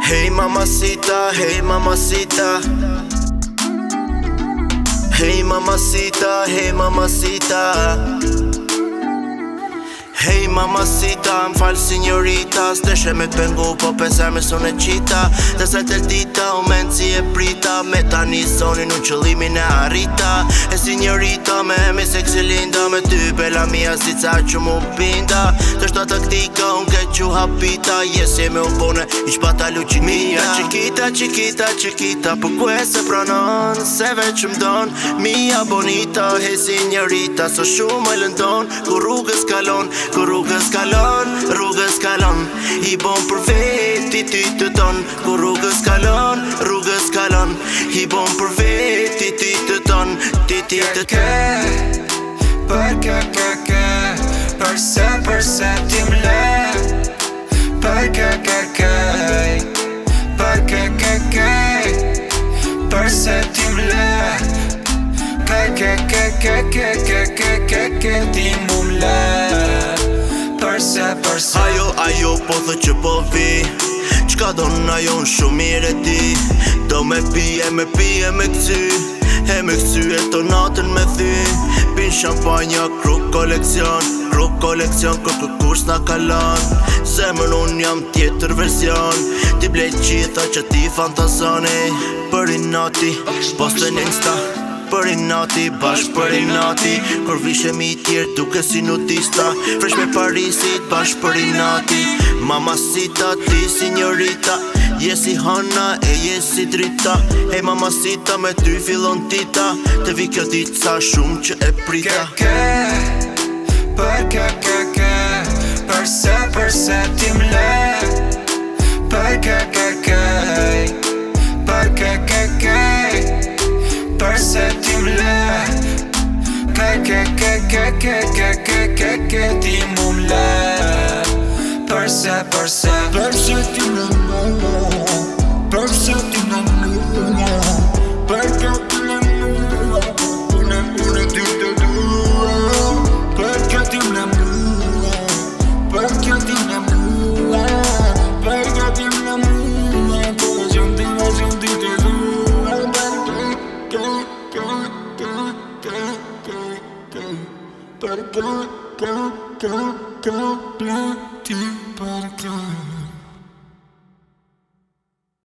Hey mamacita, hey mamacita. Hey mamacita, hey mamacita. Hey mamacita, m'fall signorita. S'deshe me t'pengu po pensar me son e qita. Dhe se t'el dita u men si e prita. Me tani zonin u qëllimin e arrita. E signorita me mi seksi linda. Me ty bella mia si ca që mu binda. Të shta taktika unë ke që hapita. Jesi me u pone i shpata luqin mia. Chiquita, chiquita, chiquita. Po kue se pranon, se veç m'don. Mia bonita, hey signorita. So shumë e lëndon, ku rrugës kalon. Ku rrugës kalon, rrugës kalon. I bon për veti ty të ton. Ku rrugës kalon, rrugës kalon. I bon për veti ty të ton. Ty të ton. Përke Përse ti m'le Përke Përse ti m'le Përke ti m'le Përse Ajo po thë që po vi. Qka don ajo në shumë mire ti. Do me pije me këcy. E me këcy e to natën me thy. Pin shampanja, kruk kolekcion. Kruk kolekcion, kurs na kalon. Zemër unë jam tjetër version. Ti blejt qitha që ti fantazoni. Për i nati, poste një insta. Për i nati, bashk për i nati. Kur vishe mi tjerë duke si nudista. Fresh me Parisit, bashk për i nati. Mamacita, ti signorita. Jesi hana e jesi drita. Hey mamacita, me ty fillon tita. Te vi kjo dit sa shumë që e prita. Përse ti m'le Përke Përse ti m'le Ti mu m'le Përse ti m'le Përse ti m'le Përke ti m'le Une ty të dua Përke ti m'le Përke ti m'le Përke ti m'le Përse ti të dua Perché